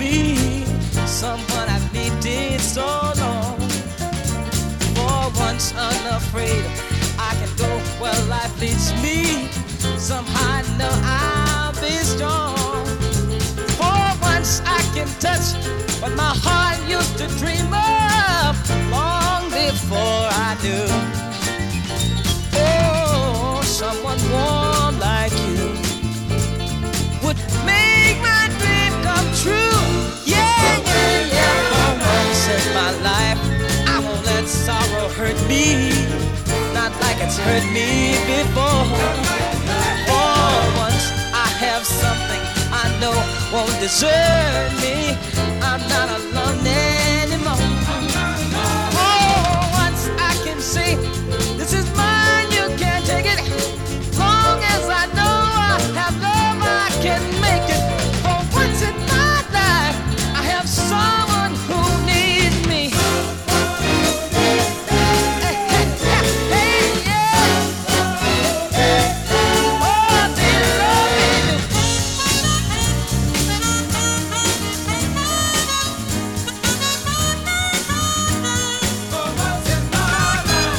me, someone I've needed so long. For once unafraid, I can go where life leads me. Somehow I know I'll be strong. For once I can touch what my heart used to dream of long before I knew. Oh, someone warm like you would make my dream come true. Yeah, yeah, yeah. For once in my life, I won't let sorrow hurt me, not like it's hurt me before. For once I have something I know won't desert me. I'm not alone anymore. Oh, once I can say, this is mine, you can't take it. Long as I know I have love, I can make it. For once in my life, I have someone who needs me. Hey, hey, hey, yeah. Oh, they love me. For once in my life.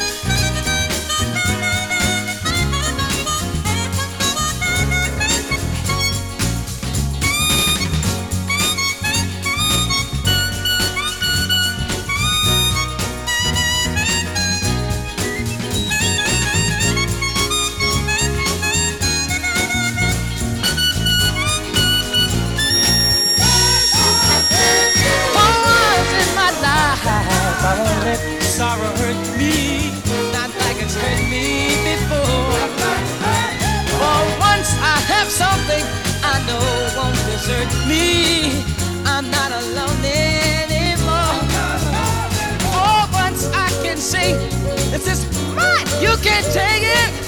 For once in my life, I won't let sorrow hurt me, not like it's hurt me before. For once I have something I know won't desert me. I'm not alone anymore. For once I can say, this is mine, you can't take it.